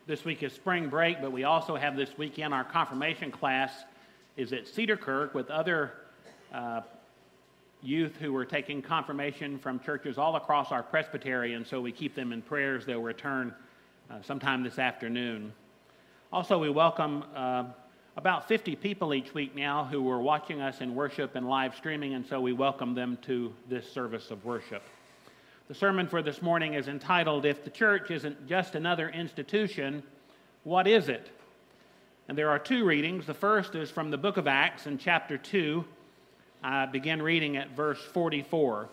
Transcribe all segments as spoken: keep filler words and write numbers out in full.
This week is spring break, but we also have this weekend our confirmation class is at Cedar Kirk with other uh, youth who are taking confirmation from churches all across our presbytery, and so we keep them in prayers. They'll return uh, sometime this afternoon. Also, we welcome uh, about fifty people each week now who are watching us in worship and live streaming, and so we welcome them to this service of worship. The sermon for this morning is entitled, "If the Church Isn't Just Another Institution, What Is It?" And there are two readings. The first is from the book of Acts in chapter two. I begin reading at verse forty-four.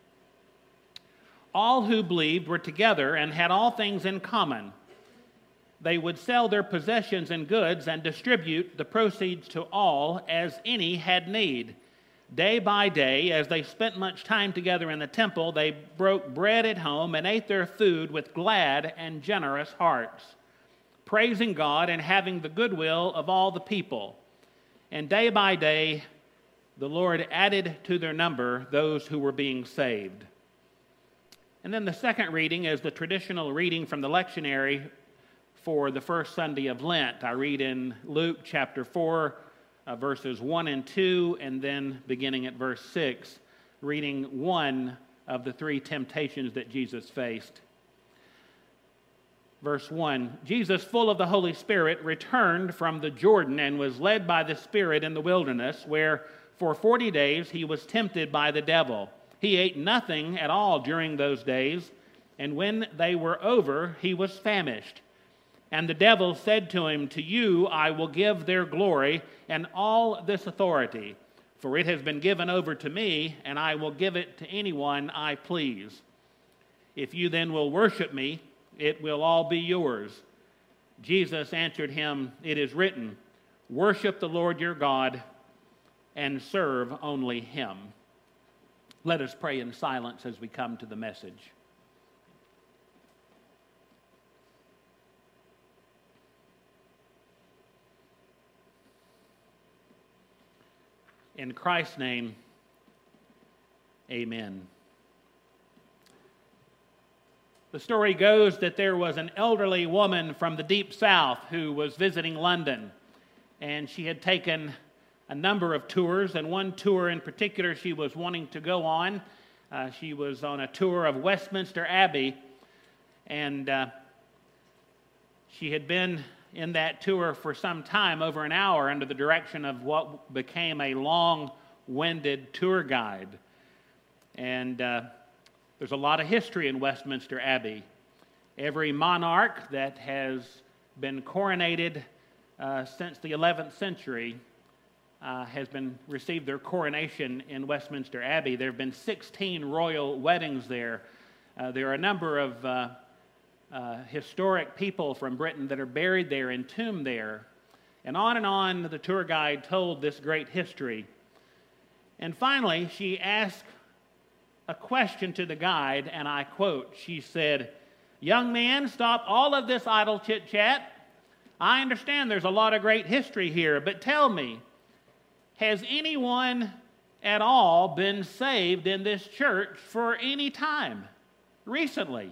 "All who believed were together and had all things in common. They would sell their possessions and goods and distribute the proceeds to all as any had need. Day by day, as they spent much time together in the temple, they broke bread at home and ate their food with glad and generous hearts, praising God and having the goodwill of all the people. And day by day, the Lord added to their number those who were being saved." And then the second reading is the traditional reading from the lectionary for the first Sunday of Lent. I read in Luke chapter four, Uh, verses one and two, and then beginning at verse six, reading one of the three temptations that Jesus faced. Verse one, "Jesus, full of the Holy Spirit, returned from the Jordan and was led by the Spirit in the wilderness, where for forty days he was tempted by the devil. He ate nothing at all during those days, and when they were over, he was famished. And the devil said to him, 'To you I will give their glory and all this authority, for it has been given over to me, and I will give it to anyone I please. If you then will worship me, it will all be yours.' Jesus answered him, 'It is written, worship the Lord your God and serve only him.'" Let us pray in silence as we come to the message. In Christ's name, amen. The story goes that there was an elderly woman from the deep south who was visiting London, and she had taken a number of tours, and one tour in particular she was wanting to go on. Uh, she was on a tour of Westminster Abbey, and uh, she had been in that tour for some time, over an hour, under the direction of what became a long-winded tour guide. And uh, there's a lot of history in Westminster Abbey. Every monarch that has been coronated uh, since the eleventh century uh, has been received their coronation in Westminster Abbey. There have been sixteen royal weddings there. Uh, there are a number of uh, Uh, historic people from Britain that are buried there, entombed there. And on and on the tour guide told this great history. And finally, she asked a question to the guide, and I quote, she said, "Young man, stop all of this idle chit-chat. I understand there's a lot of great history here, but tell me, has anyone at all been saved in this church for any time recently?"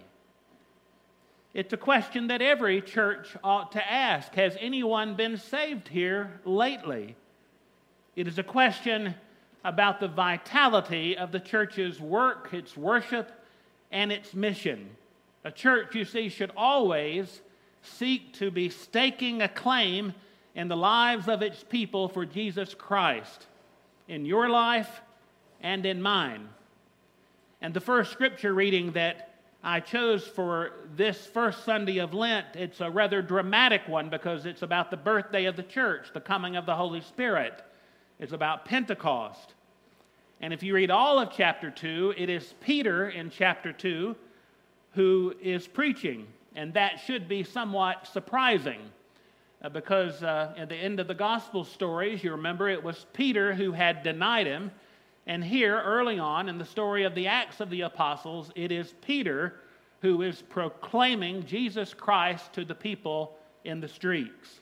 It's a question that every church ought to ask. Has anyone been saved here lately? It is a question about the vitality of the church's work, its worship, and its mission. A church, you see, should always seek to be staking a claim in the lives of its people for Jesus Christ, in your life and in mine. And the first scripture reading that I chose for this first Sunday of Lent, it's a rather dramatic one because it's about the birthday of the church, the coming of the Holy Spirit. It's about Pentecost. And if you read all of chapter two, it is Peter in chapter two who is preaching. And that should be somewhat surprising uh, because uh, at the end of the gospel stories, you remember it was Peter who had denied him. And here, early on in the story of the Acts of the Apostles, it is Peter who is proclaiming Jesus Christ to the people in the streets.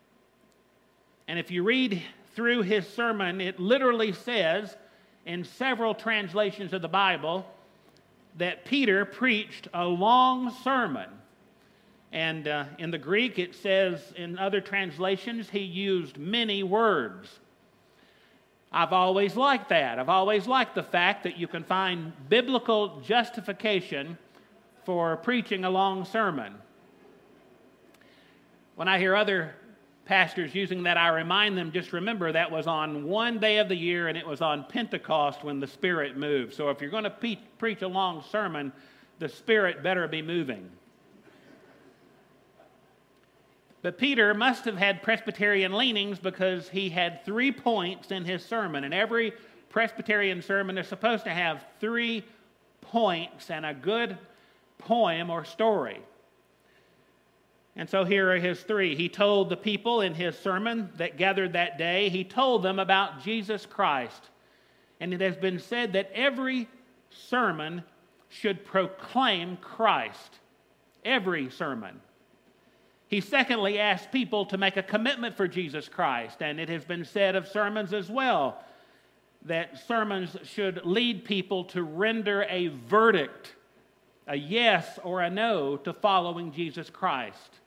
And if you read through his sermon, it literally says in several translations of the Bible that Peter preached a long sermon. And uh, in the Greek, it says in other translations, he used many words. I've always liked that. I've always liked the fact that you can find biblical justification for preaching a long sermon. When I hear other pastors using that, I remind them, just remember that was on one day of the year, and it was on Pentecost when the Spirit moved. So if you're going to pe- preach a long sermon, the Spirit better be moving. But Peter must have had Presbyterian leanings because he had three points in his sermon. And every Presbyterian sermon is supposed to have three points and a good poem or story. And so here are his three. He told the people in his sermon that gathered that day, he told them about Jesus Christ. And it has been said that every sermon should proclaim Christ. Every sermon. He secondly asked people to make a commitment for Jesus Christ. And it has been said of sermons as well that sermons should lead people to render a verdict, a yes or a no, to following Jesus Christ.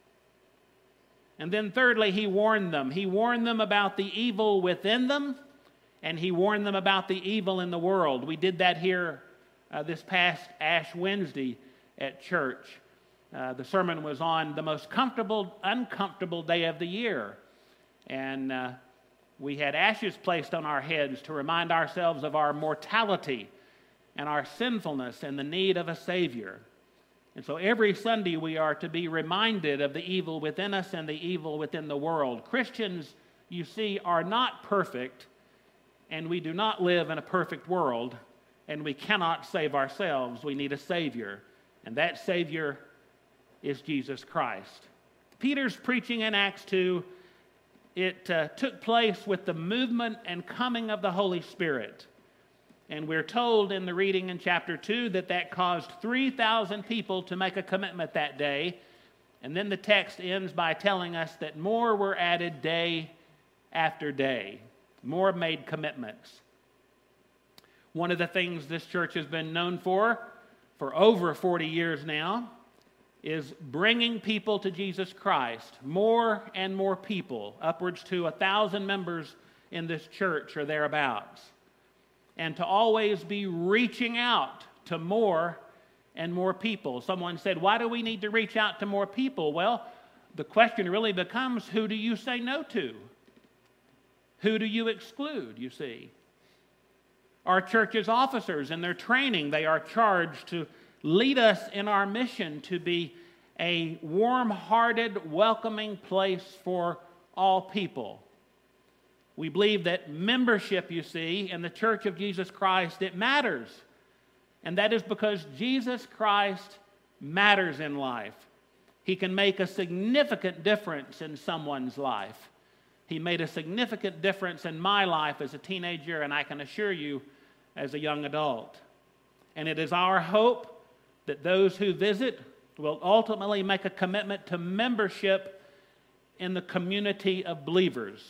And then thirdly, he warned them. He warned them about the evil within them, and he warned them about the evil in the world. We did that here uh, this past Ash Wednesday at church. Uh, the sermon was on the most comfortable, uncomfortable day of the year. And uh, we had ashes placed on our heads to remind ourselves of our mortality and our sinfulness and the need of a Savior. And so every Sunday we are to be reminded of the evil within us and the evil within the world. Christians, you see, are not perfect, and we do not live in a perfect world, and we cannot save ourselves. We need a Savior, and that Savior is Jesus Christ. Peter's preaching in Acts two, it uh, took place with the movement and coming of the Holy Spirit. And we're told in the reading in chapter two that that caused three thousand people to make a commitment that day. And then the text ends by telling us that more were added day after day. More made commitments. One of the things this church has been known for, for over forty years now, is bringing people to Jesus Christ. More and more people, upwards to a thousand members in this church or thereabouts. And to always be reaching out to more and more people. Someone said, why do we need to reach out to more people? Well, the question really becomes, who do you say no to? Who do you exclude, you see? Our church's officers in their training, they are charged to lead us in our mission to be a warm-hearted, welcoming place for all people. We believe that membership, you see, in the Church of Jesus Christ, it matters. And that is because Jesus Christ matters in life. He can make a significant difference in someone's life. He made a significant difference in my life as a teenager, and I can assure you, as a young adult. And it is our hope that those who visit will ultimately make a commitment to membership in the community of believers.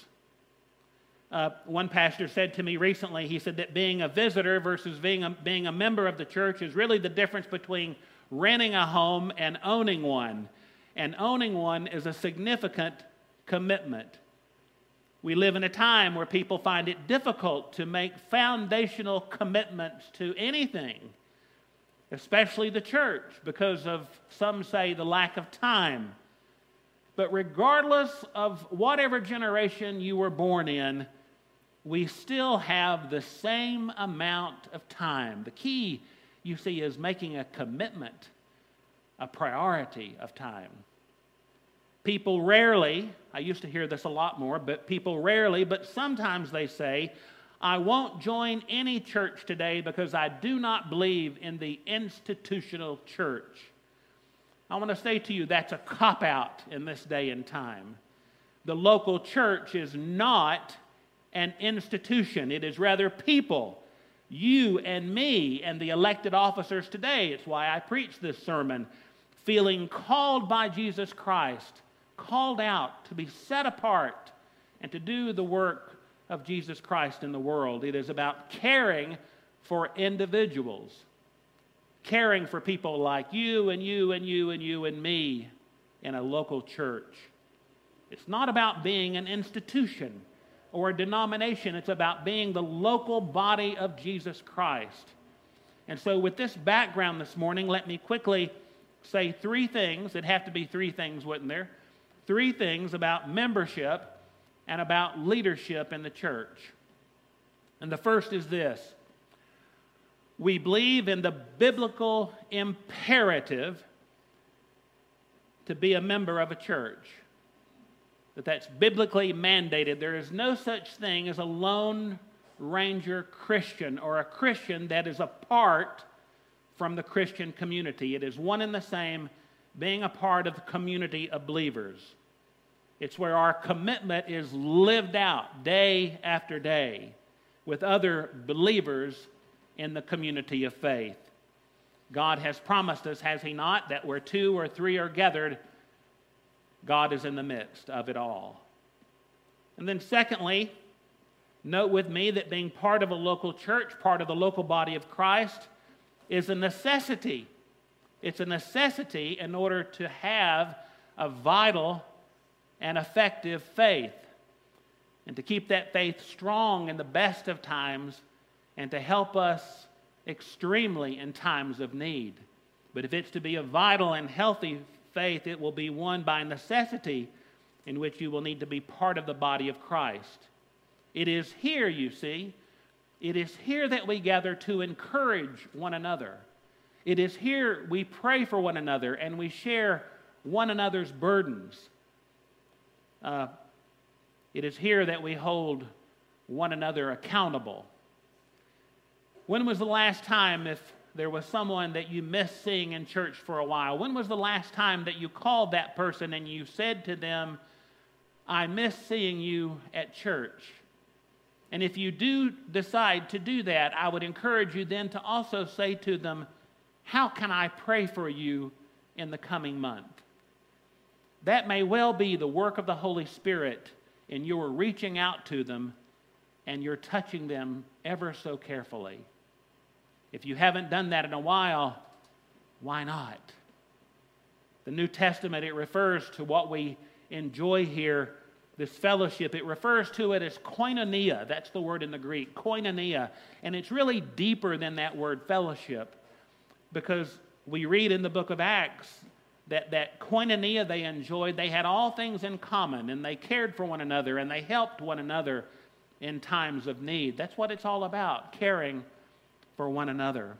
Uh, one pastor said to me recently, he said that being a visitor versus being a, being a member of the church is really the difference between renting a home and owning one. And owning one is a significant commitment. We live in a time where people find it difficult to make foundational commitments to anything, especially the church, because of, some say, the lack of time. But regardless of whatever generation you were born in, we still have the same amount of time. The key, you see, is making a commitment, a priority of time. People rarely, I used to hear this a lot more, but people rarely, but sometimes they say, I won't join any church today because I do not believe in the institutional church. I want to say to you, that's a cop-out in this day and time. The local church is not an institution. It is rather people, you and me and the elected officers today. It's why I preach this sermon, feeling called by Jesus Christ, called out to be set apart and to do the work of Jesus Christ in the world. It is about caring for individuals, caring for people like you and you and you and you and me, in a local church. It's not about being an institution or a denomination. It's about being the local body of Jesus Christ. And so with this background this morning, let me quickly say three things. It'd have to be three things, wouldn't there? Three things about membership and about leadership in the church. And the first is this. We believe in the biblical imperative to be a member of a church. That that's biblically mandated. There is no such thing as a lone ranger Christian or a Christian that is apart from the Christian community. It is one and the same, being a part of the community of believers. It's where our commitment is lived out day after day with other believers in the community of faith. God has promised us, has He not, that where two or three are gathered, God is in the midst of it all. And then secondly, note with me that being part of a local church, part of the local body of Christ, is a necessity. It's a necessity in order to have a vital and effective faith, and to keep that faith strong in the best of times, and to help us extremely in times of need. But if it's to be a vital and healthy faith, it will be one by necessity in which you will need to be part of the body of Christ. It is here, you see, it is here that we gather to encourage one another. It is here we pray for one another and we share one another's burdens. Uh, it is here that we hold one another accountable. When was the last time, if there was someone that you missed seeing in church for a while, when was the last time that you called that person and you said to them, I miss seeing you at church? And if you do decide to do that, I would encourage you then to also say to them, how can I pray for you in the coming month? That may well be the work of the Holy Spirit in your reaching out to them and you're touching them ever so carefully. If you haven't done that in a while, why not? The New Testament, it refers to what we enjoy here, this fellowship. It refers to it as koinonia. That's the word in the Greek, koinonia. And it's really deeper than that word fellowship, because we read in the book of Acts that that koinonia they enjoyed, they had all things in common, and they cared for one another, and they helped one another in times of need. That's what it's all about, caring for one another.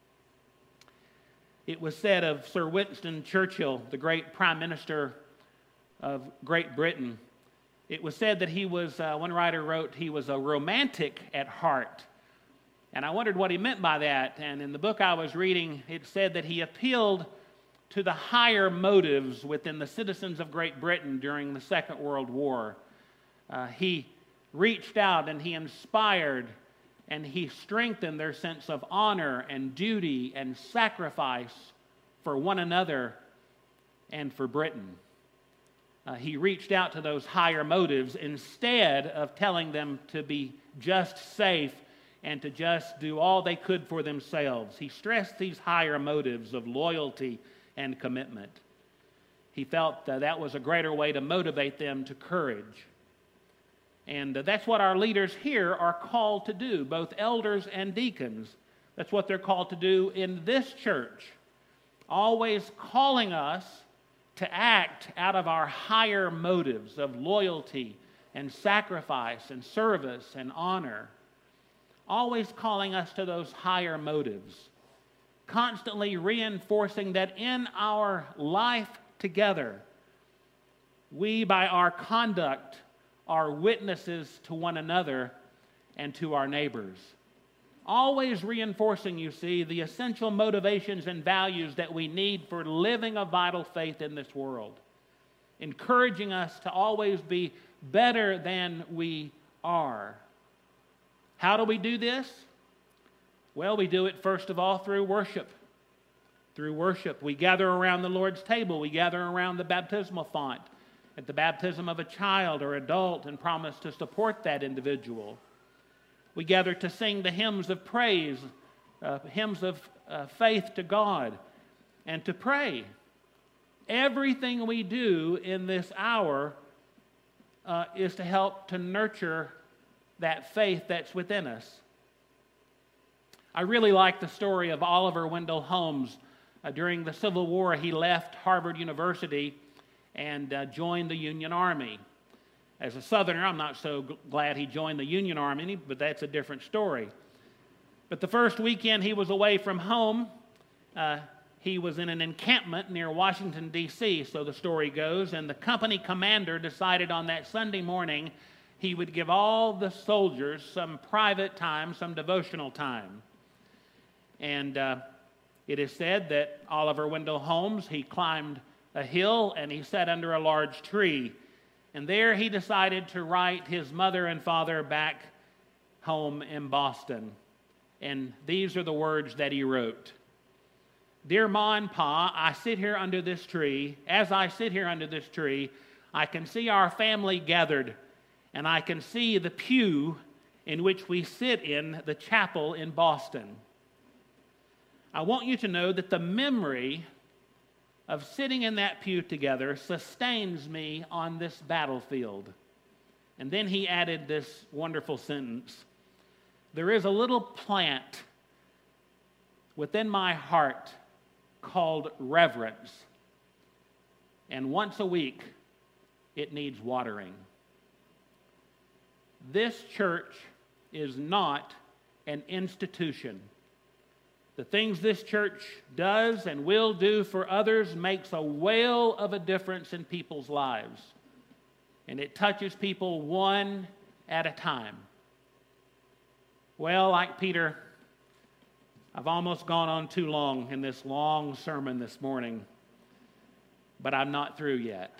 It was said of Sir Winston Churchill, the great Prime Minister of Great Britain, it was said that he was, uh, one writer wrote, he was a romantic at heart. And I wondered what he meant by that. And in the book I was reading, it said that he appealed to the higher motives within the citizens of Great Britain during the Second World War. Uh, he reached out and he inspired and he strengthened their sense of honor and duty and sacrifice for one another and for Britain. Uh, he reached out to those higher motives instead of telling them to be just safe and to just do all they could for themselves. He stressed these higher motives of loyalty and commitment. He felt uh, that was a greater way to motivate them to courage. And uh, that's what our leaders here are called to do, both elders and deacons. That's what they're called to do in this church, always calling us to act out of our higher motives of loyalty and sacrifice and service and honor. Always calling us to those higher motives, constantly reinforcing that in our life together, we, by our conduct, are witnesses to one another and to our neighbors. Always reinforcing, you see, the essential motivations and values that we need for living a vital faith in this world. Encouraging us to always be better than we are. How do we do this? Well, we do it first of all through worship. Through worship. We gather around the Lord's table. We gather around the baptismal font at the baptism of a child or adult and promise to support that individual. We gather to sing the hymns of praise, uh, hymns of uh, faith to God, and to pray. everything we do in this hour uh, is to help to nurture that faith that's within us. I really like the story of Oliver Wendell Holmes. Uh, during the Civil War, he left Harvard University and uh, joined the Union Army. As a Southerner, I'm not so g- glad he joined the Union Army, but that's a different story. But the first weekend he was away from home, uh, he was in an encampment near Washington, D C, so the story goes, and the company commander decided on that Sunday morning he would give all the soldiers some private time, some devotional time. And uh, it is said that Oliver Wendell Holmes, he climbed a hill and he sat under a large tree. And there he decided to write his mother and father back home in Boston. And these are the words that he wrote. Dear Ma and Pa, I sit here under this tree. As I sit here under this tree, I can see our family gathered, and I can see the pew in which we sit in the chapel in Boston. I want you to know that the memory of sitting in that pew together sustains me on this battlefield. And then he added this wonderful sentence. There is a little plant within my heart called reverence. And once a week, it needs watering. This church is not an institution. The things this church does and will do for others makes a whale of a difference in people's lives. And it touches people one at a time. Well, like Peter, I've almost gone on too long in this long sermon this morning, but I'm not through yet.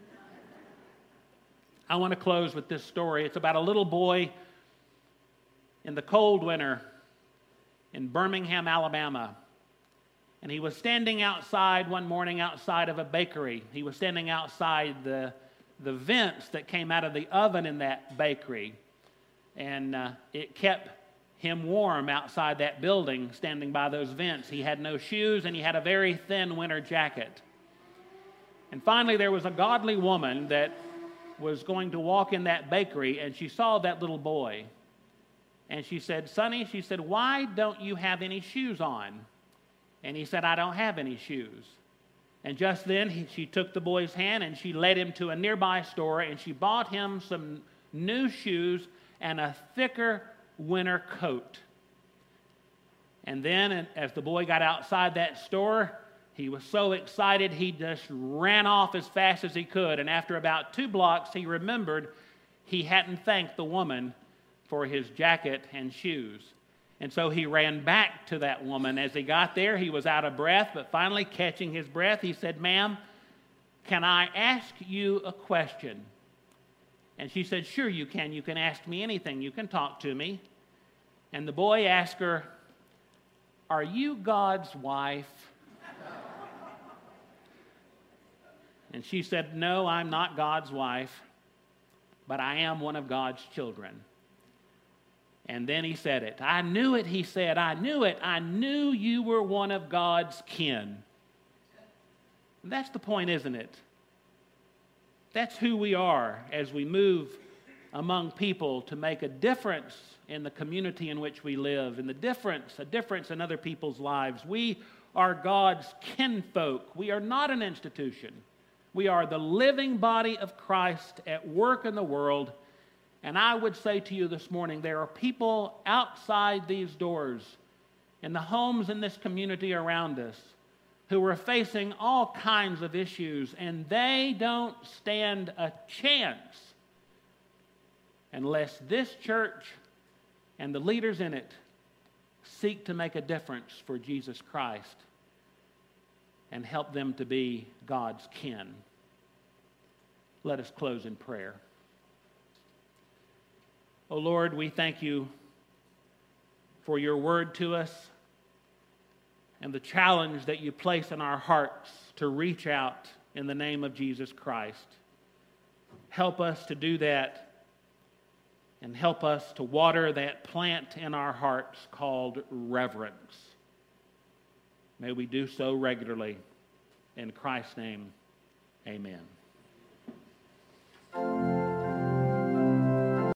I want to close with this story. It's about a little boy in the cold winter in Birmingham, Alabama. And he was standing outside one morning outside of a bakery. He was standing outside the, the vents that came out of the oven in that bakery. And uh, it kept him warm outside that building, standing by those vents. He had no shoes, and he had a very thin winter jacket. And finally, there was a godly woman that was going to walk in that bakery, and she saw that little boy. And she said, Sonny, she said, why don't you have any shoes on? And he said, I don't have any shoes. And just then, he, she took the boy's hand, and she led him to a nearby store, and she bought him some new shoes and a thicker winter coat. And then, as the boy got outside that store, he was so excited, he just ran off as fast as he could. And after about two blocks, he remembered he hadn't thanked the woman for his jacket and shoes. And so he ran back to that woman. As he got there, he was out of breath, but finally catching his breath, he said, Ma'am, can I ask you a question? And she said, sure you can. You can ask me anything. You can talk to me. And the boy asked her, are you God's wife? And she said, no, I'm not God's wife, but I am one of God's children. And then he said it. I knew it, he said. I knew it. I knew you were one of God's kin. And that's the point, isn't it? That's who we are as we move among people to make a difference in the community in which we live, and the difference, a difference in other people's lives. We are God's kinfolk. We are not an institution. We are the living body of Christ at work in the world. And I would say to you this morning, there are people outside these doors, in the homes in this community around us, who are facing all kinds of issues, and they don't stand a chance unless this church and the leaders in it seek to make a difference for Jesus Christ and help them to be God's kin. Let us close in prayer. Oh Lord, we thank you for your word to us and the challenge that you place in our hearts to reach out in the name of Jesus Christ. Help us to do that, and help us to water that plant in our hearts called reverence. May we do so regularly. In Christ's name, amen.